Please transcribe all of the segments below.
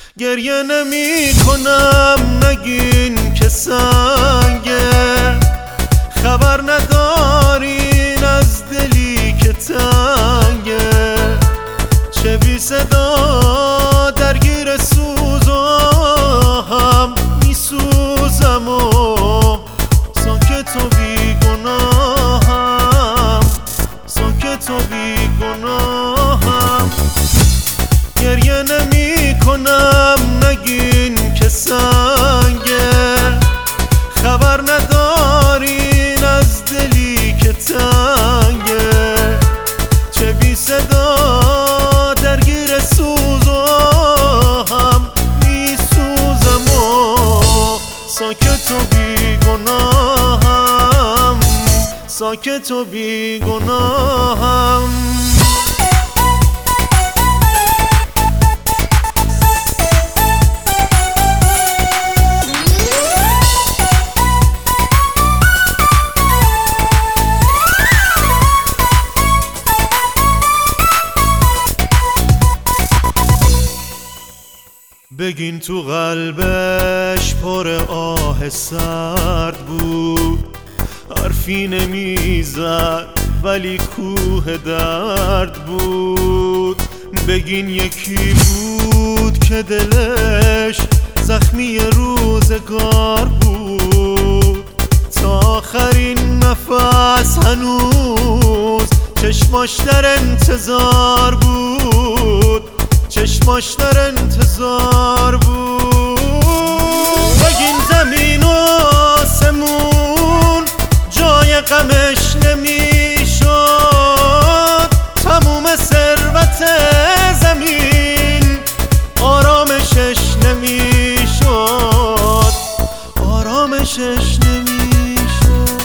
گریه نمی کنم نگین که سنگه، خبر ندارین از دلی که تنگه، چه بی صدا درگیر سوز و هم می سوزم و ساکت و بی گناهم، ساکت و بی گناهم. گریه نمی کنم نگین که سنگه، خبر ندارین از دلی که تنگه، چه بی صدا درگیر سوز و هم می سوزم و ساکت و بی گناهم، ساکت و بی گناهم. بگین تو قلبش پر آه سرد بود، حرفی نمیزد ولی کوه درد بود. بگین یکی بود که دلش زخمی روزگار بود، تا آخرین نفس هنوز چشماش در انتظار بود، چشماش در انتظار بود. بگین زمین و آسمون جای غمش نمیشد، تموم ثروت زمین آرامشش نمیشد، آرامشش نمیشد.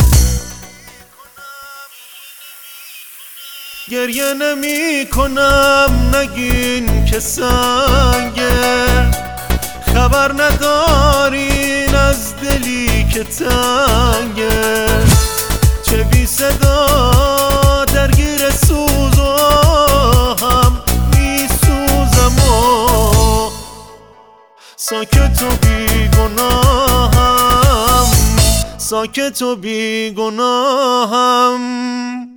گریه نمی کنم نگین که سنگه، خبر ندارین از دلی که تنگه، چه بی صدا درگیر سوز و هم می سوزم و ساکت و بی گناهم، ساکت و بی گناهم.